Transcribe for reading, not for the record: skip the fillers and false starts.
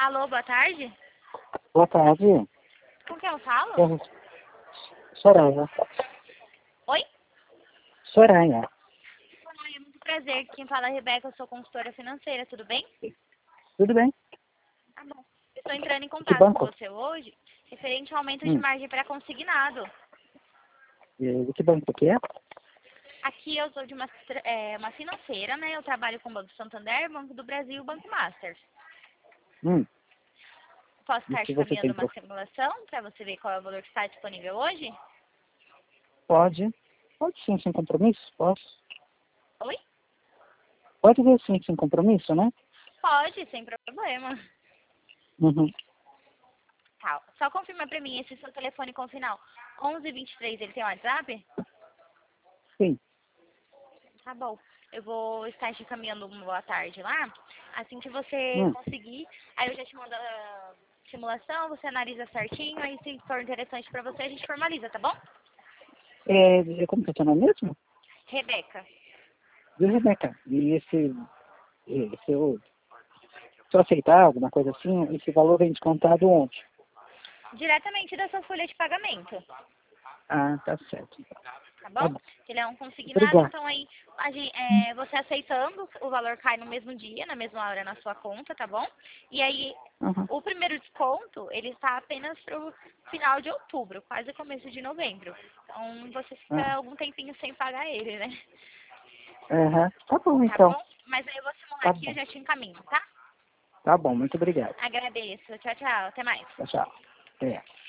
Alô, boa tarde. Boa tarde. Com quem eu falo? Soraya. Oi? Soraya. Olá, é muito prazer. Quem fala é a Rebeca, eu sou consultora financeira, tudo bem? Tudo bem? Tá bom. Eu estou entrando em Que contato com banco? você hoje, referente ao aumento de margem para consignado. De que banco que é? Aqui eu sou de uma financeira, né? Eu trabalho com o Banco Santander, Banco do Brasil e o Banco Master. Hum. Posso E estar que te você tem caminhando uma simulação para você ver qual é o valor que está disponível hoje? Pode. Pode sim, sem compromisso? Posso. Oi? Pode ver sim, sem compromisso, né? Pode, sem problema. Uhum. Tá. Só confirma para mim esse seu telefone com o final 1123, ele tem WhatsApp? Sim. Tá bom. Eu vou estar te encaminhando uma boa tarde lá. Assim que você Hum. conseguir, aí eu já te mando a simulação, você analisa certinho, aí se for interessante pra você, a gente formaliza, tá bom? Como que é seu nome mesmo? Rebeca. Viu, Rebeca? E se eu aceitar alguma coisa assim, esse valor vem descontado onde? Diretamente da sua folha de pagamento, Ah, tá certo. tá Tá bom? bom. Ele é um consignado, Obrigado. então aí você aceitando, o valor cai no mesmo dia, na mesma hora na sua conta, tá bom? E aí Uhum. o primeiro desconto, ele está apenas pro final de outubro, quase começo de novembro. Então você fica Ah, algum tempinho sem pagar ele, né? aham. Tá bom, Tá então. bom? Mas aí eu vou simular Tá aqui e eu bom. já te encaminho, tá? Tá bom, muito obrigado. Agradeço. Tchau, tchau. Até mais. Tchau, tchau. Até.